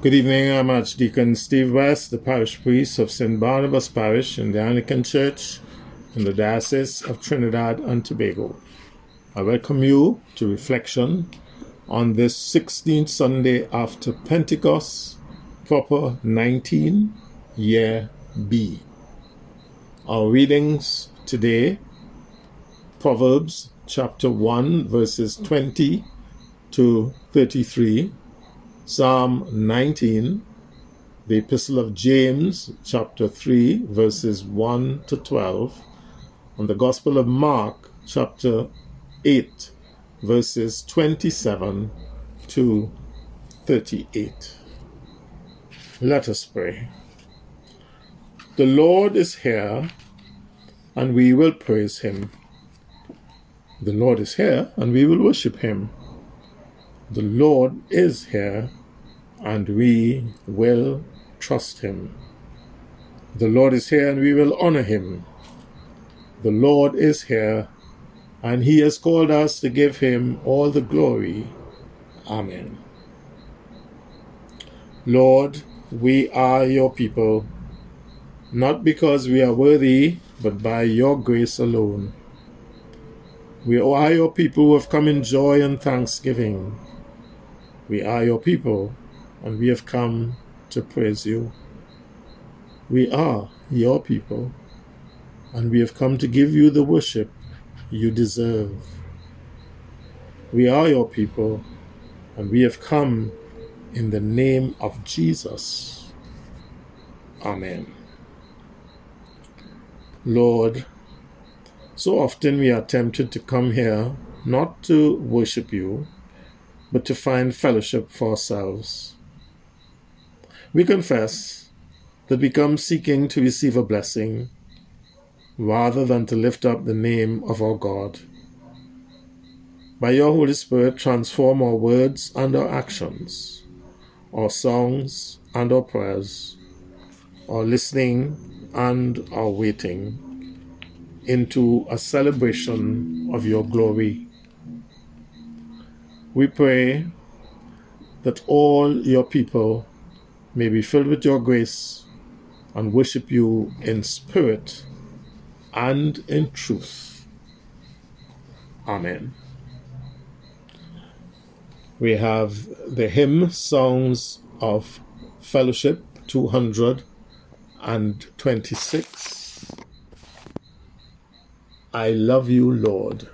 Good evening, I'm Archdeacon Steve West, the parish priest of St. Barnabas Parish in the Anglican Church in the Diocese of Trinidad and Tobago. I welcome you to reflection on this 16th Sunday after Pentecost, proper 19, year B. Our readings today, Proverbs chapter 1, verses 20 to 33, Psalm 19, the Epistle of James, chapter 3, verses 1 to 12, and the Gospel of Mark, chapter 8, verses 27 to 38. Let us pray. The Lord is here, and we will praise him. The Lord is here, and we will worship him. The Lord is here, and we will trust him. The Lord is here, and we will honor him. The Lord is here, and he has called us to give him all the glory. Amen. Lord, we are your people, not because we are worthy, but by your grace alone. We are your people who have come in joy and thanksgiving. We are your people, and we have come to praise you. We are your people, and we have come to give you the worship you deserve. We are your people, and we have come in the name of Jesus. Amen. Lord, so often we are tempted to come here not to worship you, but to find fellowship for ourselves. We confess that we come seeking to receive a blessing rather than to lift up the name of our God. By your Holy Spirit, transform our words and our actions, our songs and our prayers, our listening and our waiting, into a celebration of your glory. We pray that all your people may be filled with your grace and worship you in spirit and in truth. Amen. We have the hymn Songs of Fellowship 226. I love you, Lord.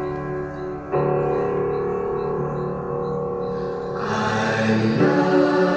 I love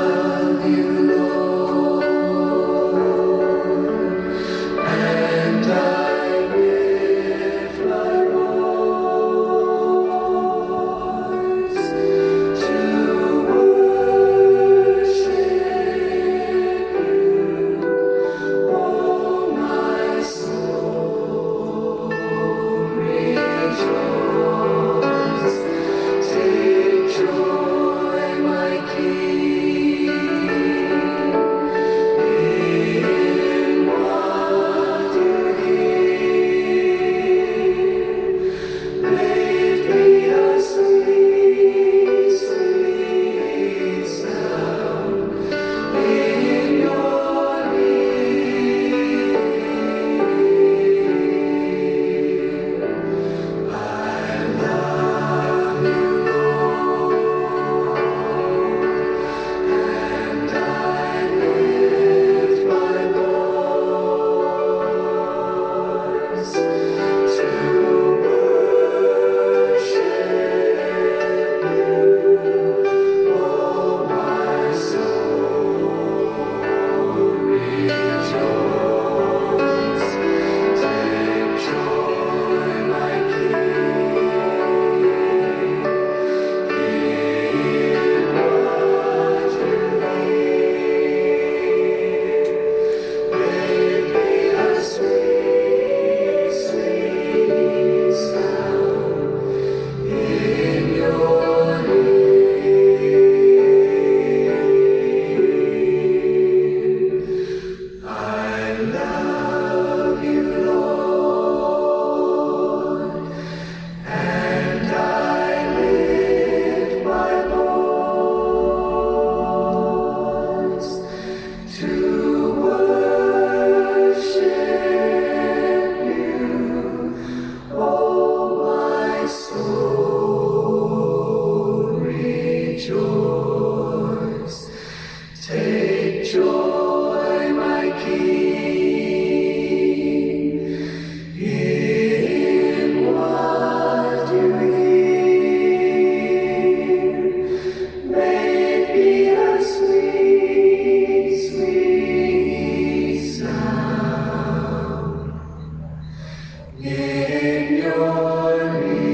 in your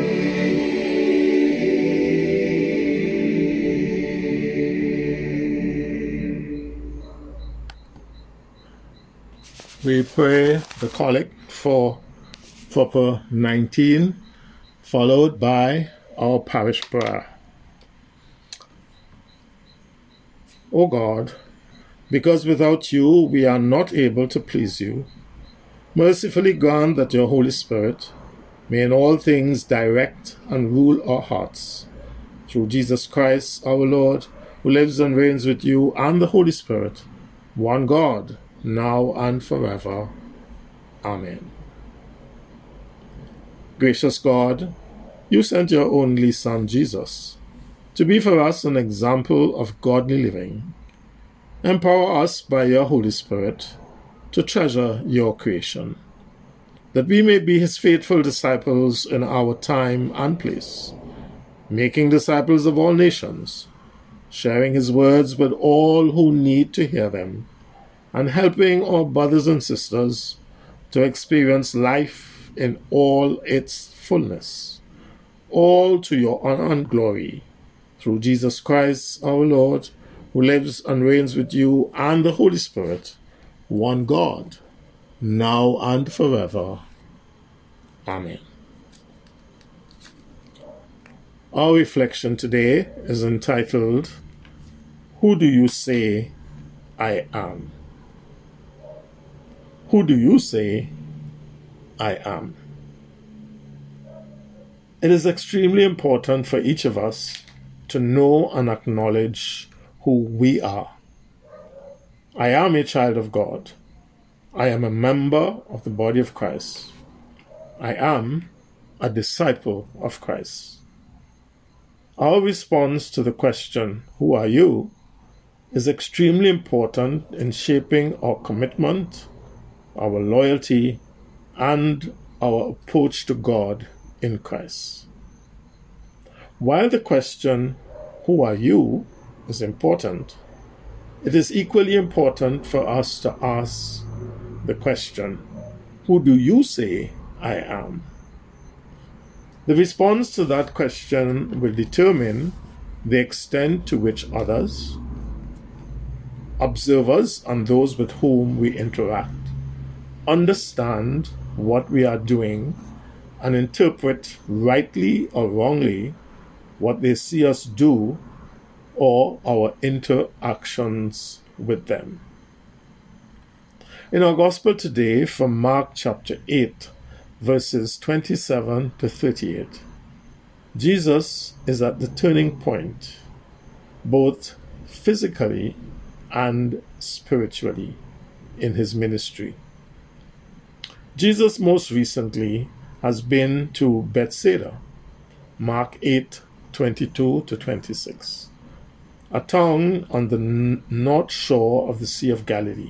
name. We pray the collect for Proper 19, followed by our parish prayer. O God, because without you we are not able to please you, mercifully grant that your Holy Spirit may in all things direct and rule our hearts. Through Jesus Christ our Lord, who lives and reigns with you and the Holy Spirit, one God, now and forever. Amen. Gracious God, you sent your only Son, Jesus, to be for us an example of godly living. Empower us by your Holy Spirit to treasure your creation, that we may be his faithful disciples in our time and place, making disciples of all nations, sharing his words with all who need to hear them, and helping our brothers and sisters to experience life in all its fullness, all to your honor and glory, through Jesus Christ our Lord, who lives and reigns with you and the Holy Spirit, one God, now and forever. Amen. Our reflection today is entitled, Who Do You Say I Am? Who do you say I am? It is extremely important for each of us to know and acknowledge who we are. I am a child of God. I am a member of the body of Christ. I am a disciple of Christ. Our response to the question, who are you, is extremely important in shaping our commitment, our loyalty, and our approach to God in Christ. While the question, who are you, is important, it is equally important for us to ask the question, who do you say I am? The response to that question will determine the extent to which others, observers, and those with whom we interact understand what we are doing and interpret rightly or wrongly what they see us do or our interactions with them. In our Gospel today from Mark chapter 8, verses 27 to 38, Jesus is at the turning point, both physically and spiritually, in his ministry. Jesus most recently has been to Bethsaida, Mark 8:22 to 26, a town on the north shore of the Sea of Galilee.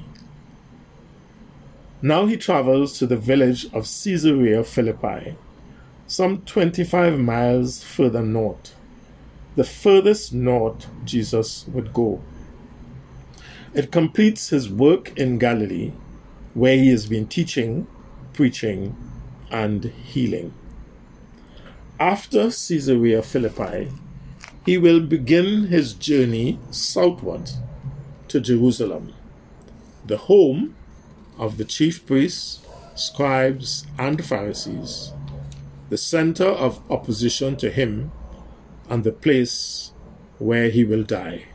Now he travels to the village of Caesarea Philippi, some 25 miles further north, the furthest north Jesus would go. It completes his work in Galilee, where he has been teaching, preaching, and healing. After Caesarea Philippi, he will begin his journey southward to Jerusalem, the home of the chief priests, scribes, and Pharisees, the center of opposition to him, and the place where he will die.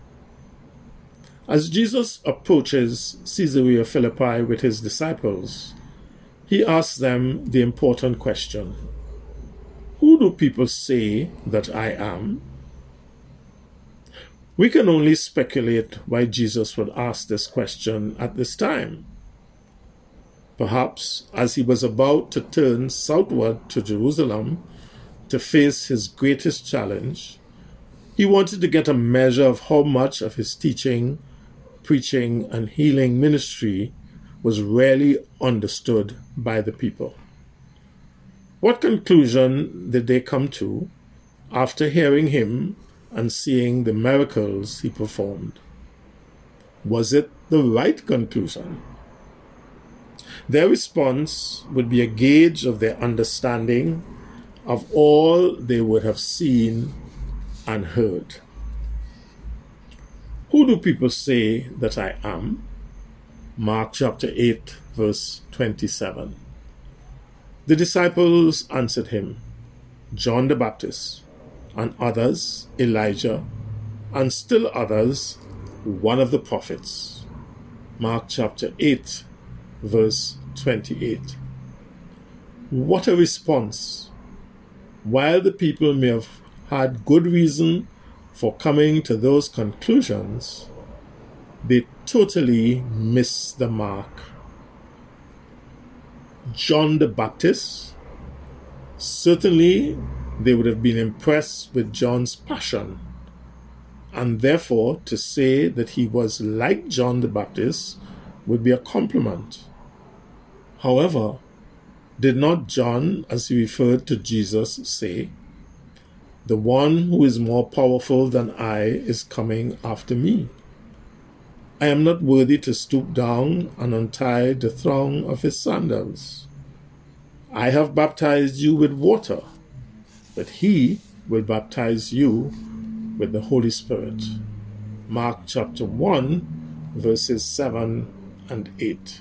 As Jesus approaches Caesarea Philippi with his disciples, he asks them the important question, who do people say that I am? We can only speculate why Jesus would ask this question at this time. Perhaps as he was about to turn southward to Jerusalem to face his greatest challenge, he wanted to get a measure of how much of his teaching, preaching, and healing ministry was really understood by the people. What conclusion did they come to after hearing him and seeing the miracles he performed? Was it the right conclusion? Their response would be a gauge of their understanding of all they would have seen and heard. Who do people say that I am? Mark chapter 8, verse 27. The disciples answered him, John the Baptist, and others, Elijah, and still others, one of the prophets. Mark chapter 8, verse 28. What a response! While the people may have had good reason for coming to those conclusions, they totally missed the mark. John the Baptist, certainly they would have been impressed with John's passion, and therefore to say that he was like John the Baptist would be a compliment. However, did not John, as he referred to Jesus, say, "The one who is more powerful than I is coming after me. I am not worthy to stoop down and untie the thong of his sandals. I have baptized you with water, but he will baptize you with the Holy Spirit." Mark chapter 1, verses 7 and 8.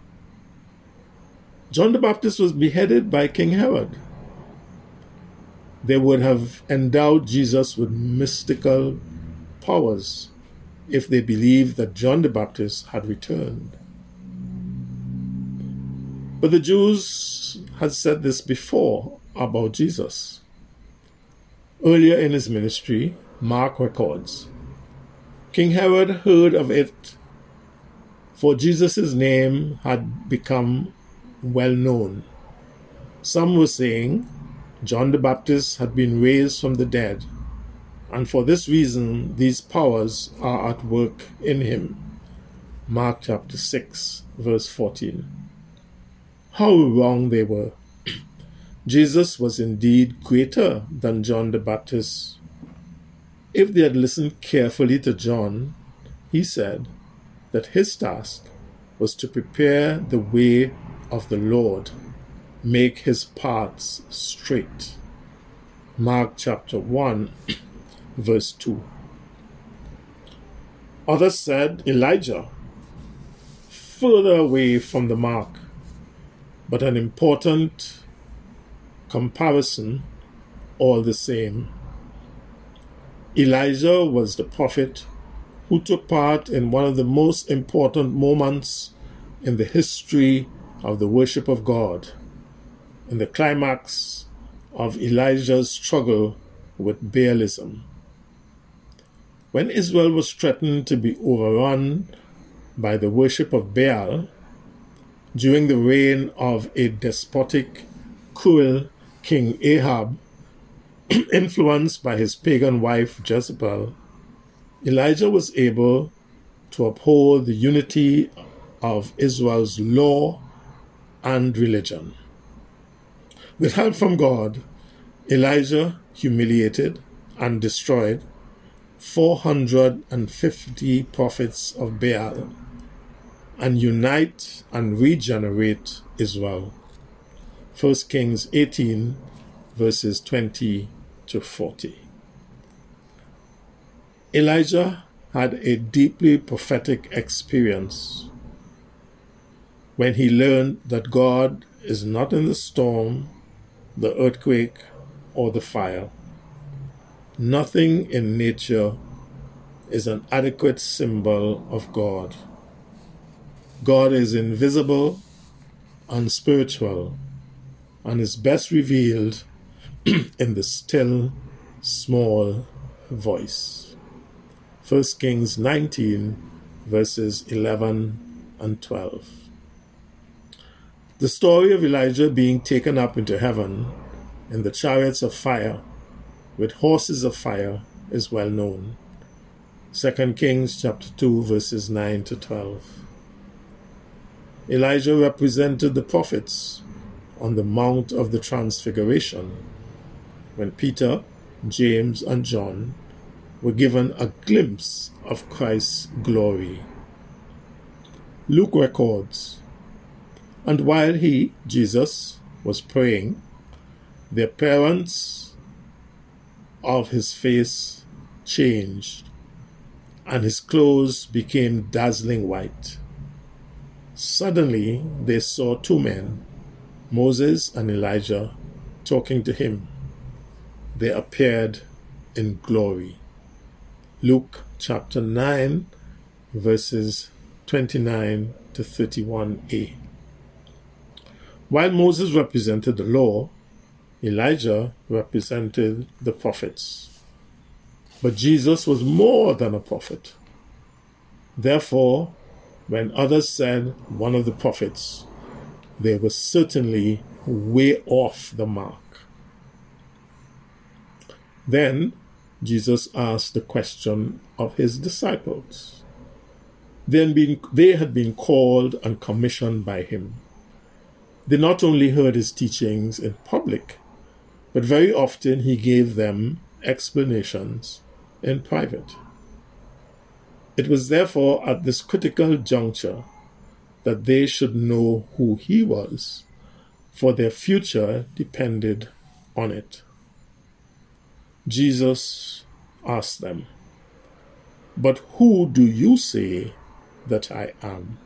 John the Baptist was beheaded by King Herod. They would have endowed Jesus with mystical powers if they believed that John the Baptist had returned. But the Jews had said this before about Jesus. Earlier in his ministry, Mark records, King Herod heard of it, for Jesus' name had become well known. Some were saying John the Baptist had been raised from the dead, and for this reason these powers are at work in him. Mark chapter 6, verse 14. How wrong they were. Jesus was indeed greater than John the Baptist. If they had listened carefully to John, he said that his task was to prepare the way of the Lord, make his paths straight. Mark chapter 1, verse 2. Others said Elijah, further away from the mark, but an important comparison all the same. Elijah was the prophet who took part in one of the most important moments in the history of the worship of God, in the climax of Elijah's struggle with Baalism. When Israel was threatened to be overrun by the worship of Baal during the reign of a despotic, cruel King Ahab, influenced by his pagan wife Jezebel, Elijah was able to uphold the unity of Israel's law and religion. With help from God, Elijah humiliated and destroyed 450 prophets of Baal and unite and regenerate Israel. 1 Kings 18, verses 20 to 40. Elijah had a deeply prophetic experience when he learned that God is not in the storm, the earthquake, or the fire. Nothing in nature is an adequate symbol of God. God is invisible and spiritual and is best revealed in the still, small voice. 1 Kings 19, verses 11 and 12. The story of Elijah being taken up into heaven in the chariots of fire with horses of fire is well known. 2 Kings chapter 2, verses 9 to 12. Elijah represented the prophets on the Mount of the Transfiguration when Peter, James, and John were given a glimpse of Christ's glory. Luke records, And while he, Jesus, was praying, the appearance of his face changed, and his clothes became dazzling white. Suddenly they saw two men, Moses and Elijah, talking to him. They appeared in glory. Luke chapter 9, verses 29 to 31a. While Moses represented the law, Elijah represented the prophets. But Jesus was more than a prophet. Therefore, when others said one of the prophets, they were certainly way off the mark. Then Jesus asked the question of his disciples. They had been called and commissioned by him. They not only heard his teachings in public, but very often he gave them explanations in private. It was therefore at this critical juncture that they should know who he was, for their future depended on it. Jesus asked them, "But who do you say that I am?"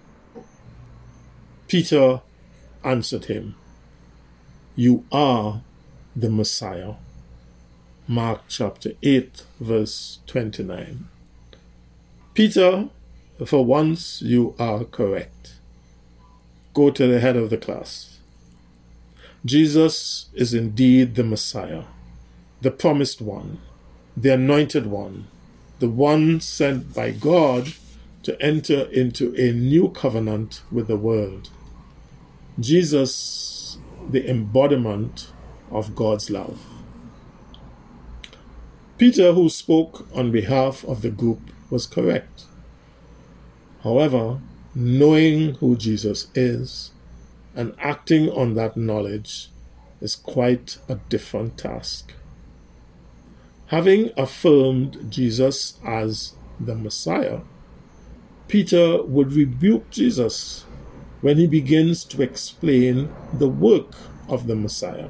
Peter answered him, "You are the Messiah." Mark chapter 8, verse 29. Peter, for once you are correct. Go to the head of the class. Jesus is indeed the Messiah, the promised one, the anointed one, the one sent by God to enter into a new covenant with the world. Jesus, the embodiment of God's love. Peter, who spoke on behalf of the group, was correct. However, knowing who Jesus is and acting on that knowledge is quite a different task. Having affirmed Jesus as the Messiah, Peter would rebuke Jesus when he begins to explain the work of the Messiah.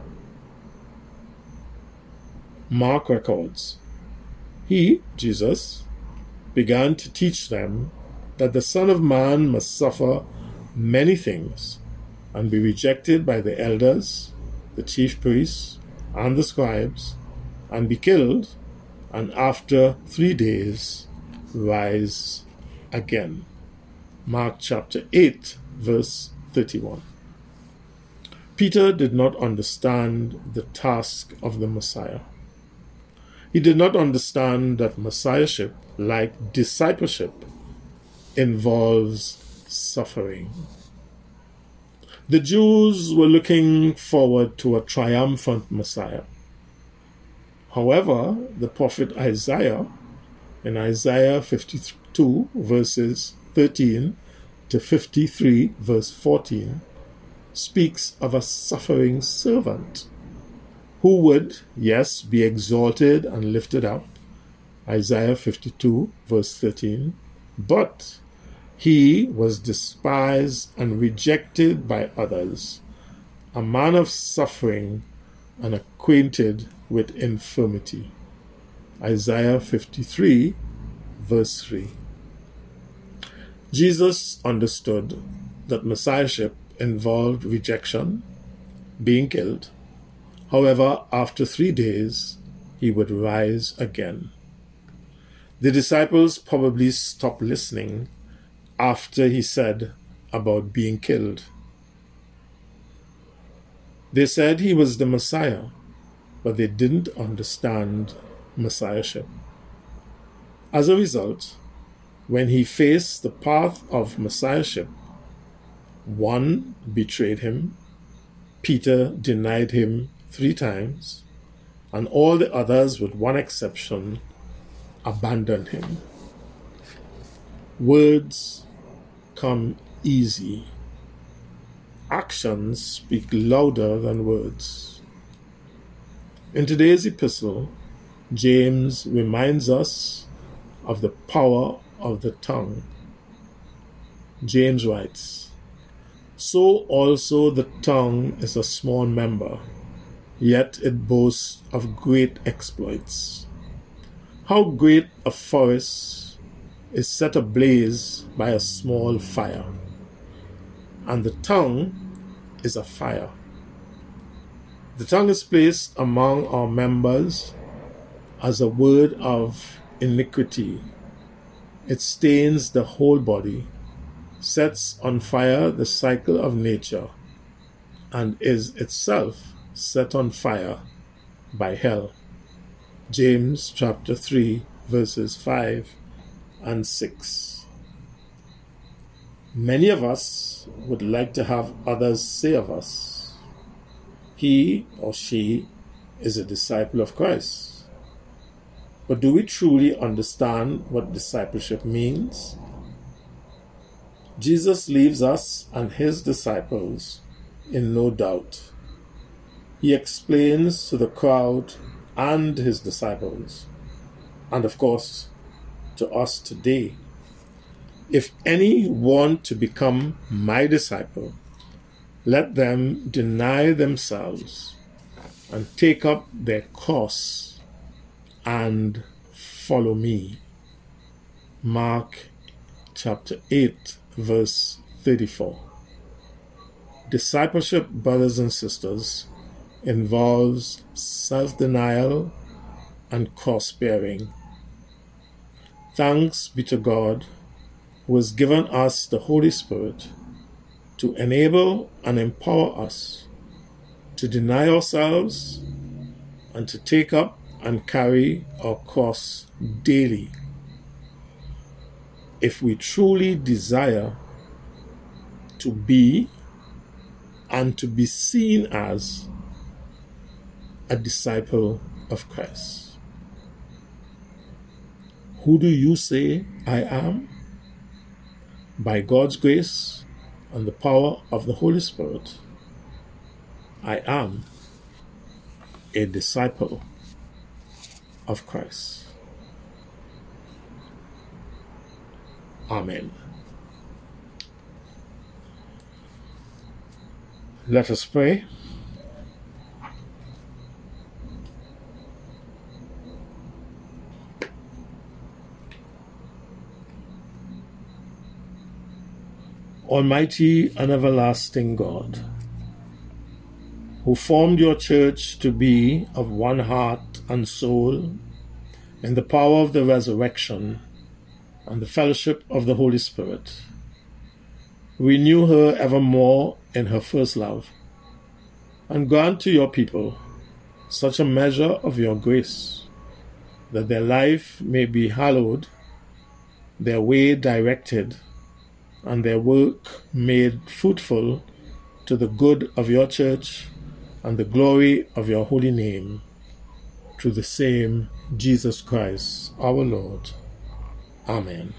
Mark records, he, Jesus, began to teach them that the Son of Man must suffer many things and be rejected by the elders, the chief priests, and the scribes, and be killed, and after 3 days rise again. Mark chapter 8, verse 31. Peter did not understand the task of the Messiah. He did not understand that Messiahship, like discipleship, involves suffering. The Jews were looking forward to a triumphant Messiah. However, the prophet Isaiah, in Isaiah 52, verses 13 to 53, verse 14, speaks of a suffering servant who would, yes, be exalted and lifted up, Isaiah 52, verse 13, but he was despised and rejected by others, a man of suffering and acquainted with infirmity, Isaiah 53, verse 3. Jesus understood that Messiahship involved rejection, being killed. However, after 3 days, he would rise again. The disciples probably stopped listening after he said about being killed. They said he was the Messiah, but they didn't understand Messiahship. As a result, when he faced the path of Messiahship, one betrayed him, Peter denied him 3 times, and all the others, with one exception, abandoned him. Words come easy. Actions speak louder than words. In today's epistle, James reminds us of the power of the tongue. James writes, So also the tongue is a small member, yet it boasts of great exploits. How great a forest is set ablaze by a small fire, and the tongue is a fire. The tongue is placed among our members as a word of iniquity. It stains the whole body, sets on fire the cycle of nature, and is itself set on fire by hell. James chapter 3, verses 5 and 6. Many of us would like to have others say of us, he or she is a disciple of Christ. But do we truly understand what discipleship means? Jesus leaves us and his disciples in no doubt. He explains to the crowd and his disciples, and of course to us today, if any want to become my disciple, let them deny themselves and take up their cross and follow me. Mark chapter 8, verse 34. Discipleship, brothers and sisters, involves self-denial and cross-bearing. Thanks be to God, who has given us the Holy Spirit to enable and empower us to deny ourselves and to take up and carry our cross daily. If we truly desire to be and to be seen as a disciple of Christ. Who do you say I am? By God's grace and the power of the Holy Spirit, I am a disciple of Christ. Amen. Let us pray. Almighty and everlasting God, who formed your church to be of one heart and soul in the power of the resurrection and the fellowship of the Holy Spirit, renew her evermore in her first love, and grant to your people such a measure of your grace that their life may be hallowed, their way directed, and their work made fruitful to the good of your church and the glory of your holy name, through the same Jesus Christ our Lord. Amen.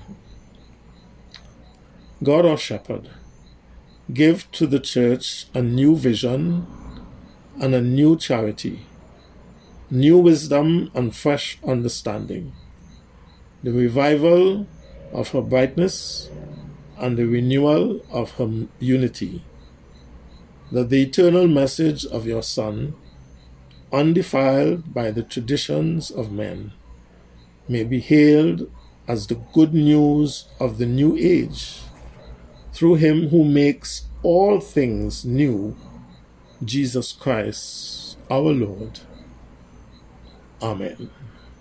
God our Shepherd, give to the church a new vision and a new charity, new wisdom and fresh understanding, the revival of her brightness and the renewal of her unity, that the eternal message of your Son, undefiled by the traditions of men, may be hailed as the good news of the new age, through him who makes all things new, Jesus Christ our Lord. Amen.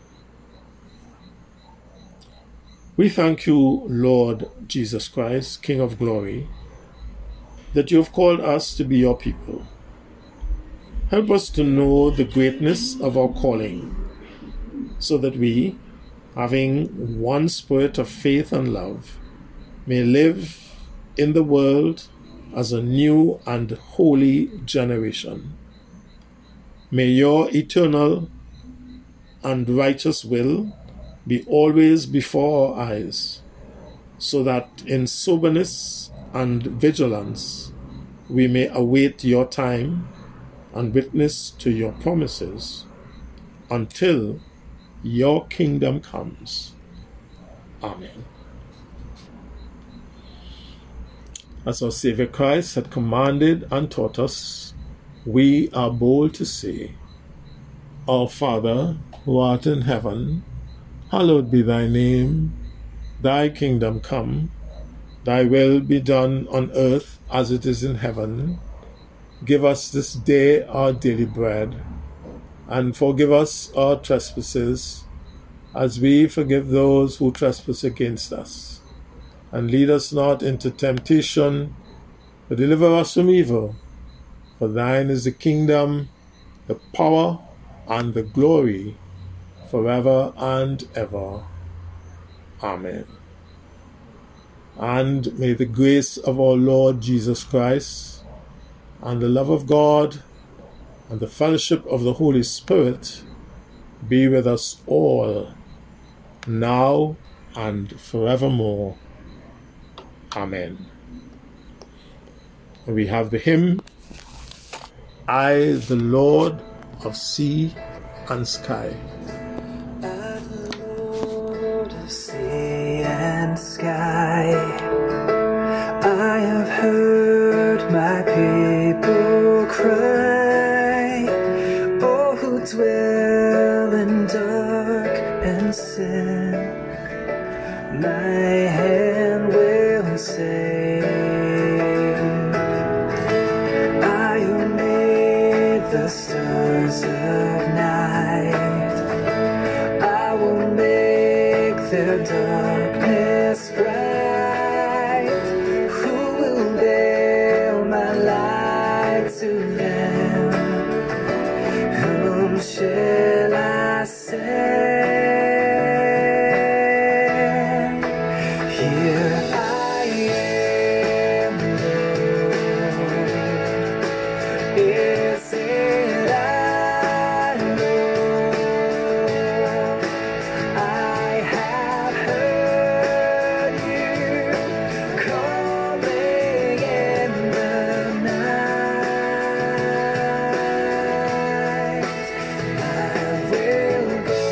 We thank you, Lord Jesus Christ, King of glory, that you have called us to be your people. Help us to know the greatness of our calling, so that we, having one spirit of faith and love, may live in the world as a new and holy generation. May your eternal and righteous will be always before our eyes, so that in soberness and vigilance we may await your time and witness to your promises until your kingdom comes. Amen. As our Savior Christ had commanded and taught us, we are bold to say, Our Father, who art in heaven, hallowed be thy name. Thy kingdom come, thy will be done on earth as it is in heaven. Give us this day our daily bread, and forgive us our trespasses, as we forgive those who trespass against us. And lead us not into temptation, but deliver us from evil. For thine is the kingdom, the power, and the glory, forever and ever. Amen. And may the grace of our Lord Jesus Christ, and the love of God, and the fellowship of the Holy Spirit be with us all, now and forevermore. Amen. We have the hymn, I, the Lord of sea and sky. I, the Lord of sea and sky, I have heard my people cry, all who dwell in dark and sin, my hand will save. I who made the stars of night, I will make their darkness bright. Who will bear my light to them? Whom shall I send? Here I am, Lord. Is it I, Lord? I have heard you calling in the night. I will go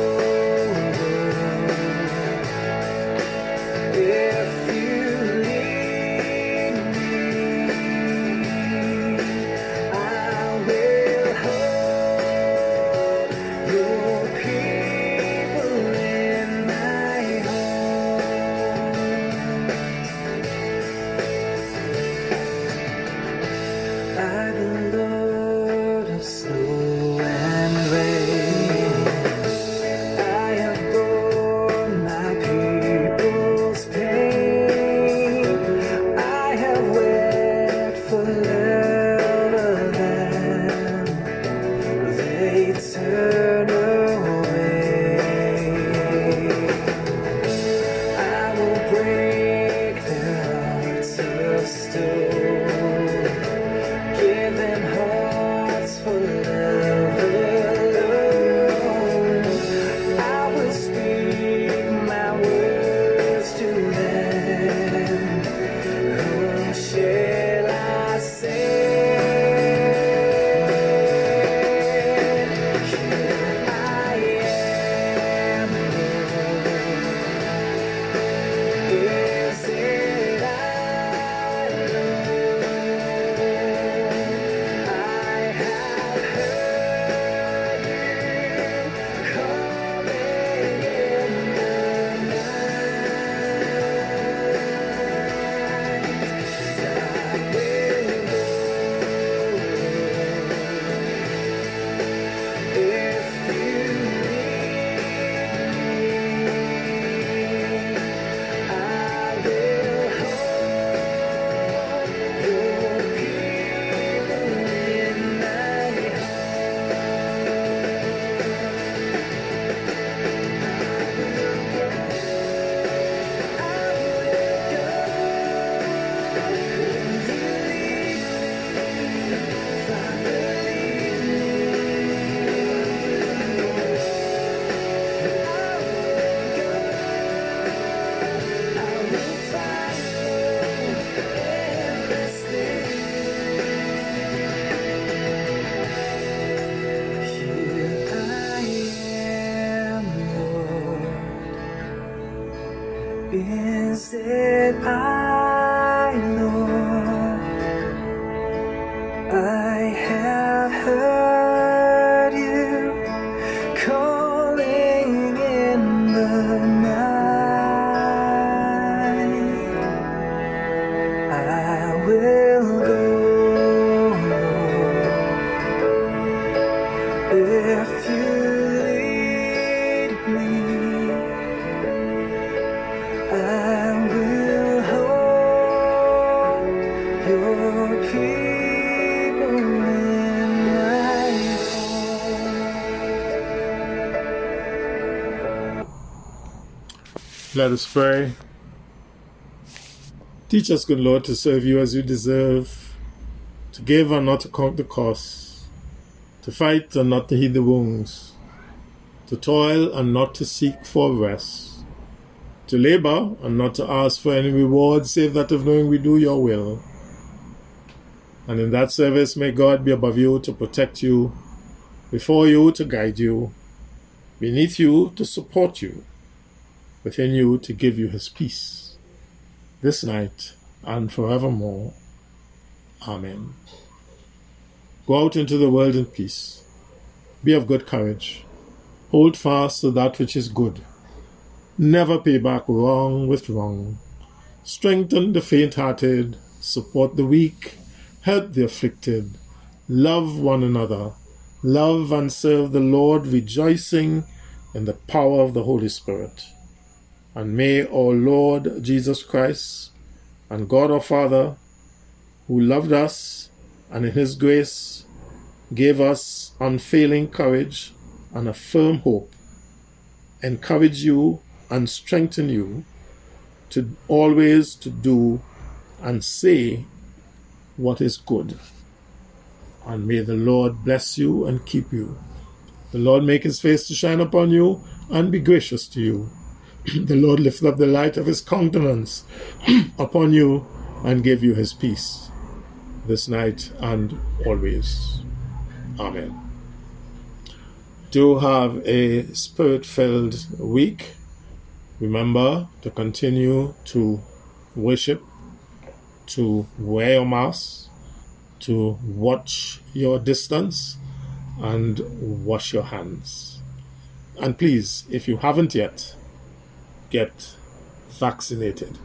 if you lead me. I will hold your people in my arms. I, the Lord of snow and rain, I have borne my people's pain. I have wept for love of them. They turn away. I will break their hearts of stone, give them hearts for love alone. I will speak my words to them. Whom shall I send? Here I am, Lord. Is it I, Lord? I have heard you calling in the night. I will go if you lead me. I will hold your people in my Is it I, Lord? Let us pray. Teach us, good Lord, to serve you as you deserve, to give and not to count the cost, to fight and not to heed the wounds, to toil and not to seek for rest, to labor and not to ask for any reward save that of knowing we do your will. And in that service, may God be above you to protect you, before you to guide you, beneath you to support you, within you to give you his peace, this night and forevermore. Amen. Go out into the world in peace. Be of good courage. Hold fast to that which is good. Never pay back wrong with wrong. Strengthen the faint-hearted. Support the weak. Help the afflicted. Love one another. Love and serve the Lord, rejoicing in the power of the Holy Spirit. And may our Lord Jesus Christ and God our Father, who loved us and in his grace gave us unfailing courage and a firm hope, encourage you and strengthen you to always to do and say what is good. And may the Lord bless you and keep you. The Lord make his face to shine upon you and be gracious to you. The Lord lift up the light of his countenance upon you and give you his peace, this night and always. Amen. Do have a spirit-filled week. Remember to continue to worship, to wear your mask, to watch your distance, and wash your hands. And please, if you haven't yet, get vaccinated.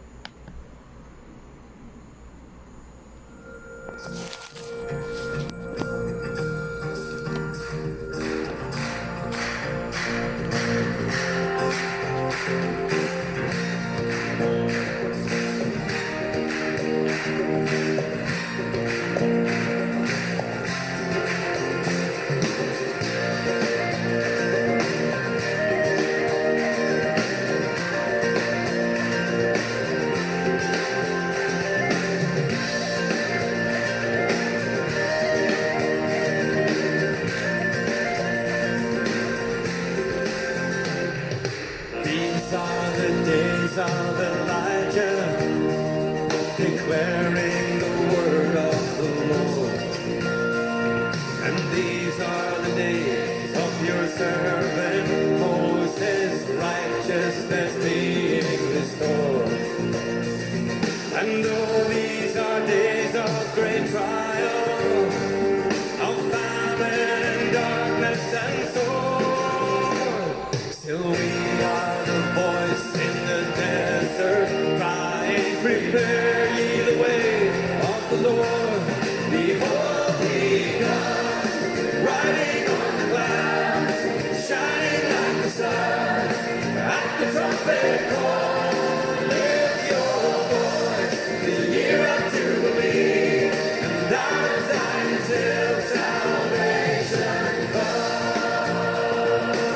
These are the days of Elijah, declaring the word of the Lord. And these are the days of your servant Moses, righteousness being restored. And though these are days of great trial, of famine and darkness and sword, still we are the voice in the desert, crying, prepare ye the way of the Lord. Behold, he comes, riding on the clouds, shining like the sun. At the trumpet call, lift your voice, the year of Jubilee, and out of Zion till salvation comes.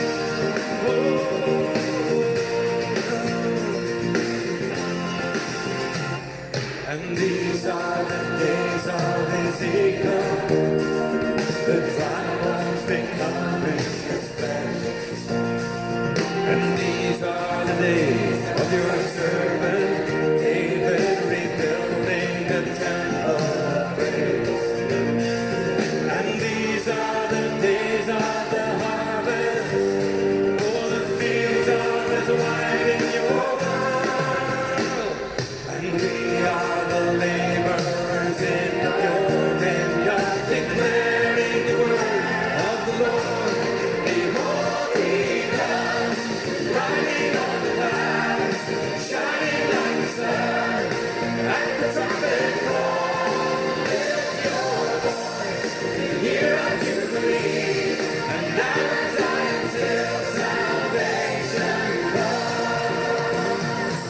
And these are the days of Ezekiel, the dry bones becoming flesh. And these are the days of your servant David, rebuilding the temple of praise. And these are the days of the harvest, for the fields are as white in your world. And we are the laborers in your vineyard, declaring the word of the Lord. Behold, he comes, riding on the clouds, shining like the sun. At the trumpet call, lift your voice, the year of Jubilee, and now is Zion till salvation comes.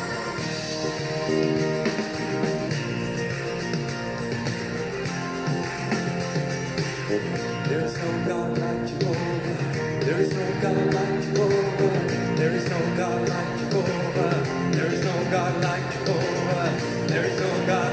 There's no God like Jehovah. There's no God like Jehovah. There is no God like Jehovah. There is no God like Jehovah. There is no God